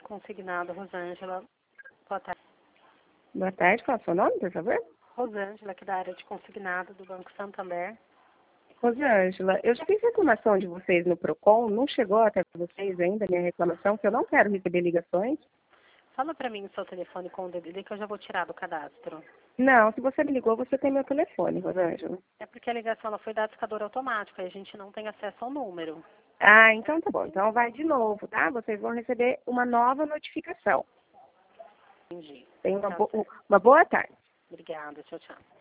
consignado, Rosângela. Boa tarde. Boa tarde, qual é o seu nome, por favor? Rosângela, aqui da área de consignado do Banco Santander. Rosângela, eu já fiz reclamação de vocês no PROCON, não chegou até vocês ainda a minha reclamação, que eu não quero receber ligações. Fala para mim o seu telefone com o DDD que eu já vou tirar do cadastro. Não, se você me ligou, você tem meu telefone, Rosângela. É porque a ligação ela foi da discador automático e a gente não tem acesso ao número. Ah, então tá bom. Então vai de novo, tá? Vocês vão receber uma nova notificação. Entendi. Tenha Tá certo. uma boa tarde. Obrigada, tchau, tchau.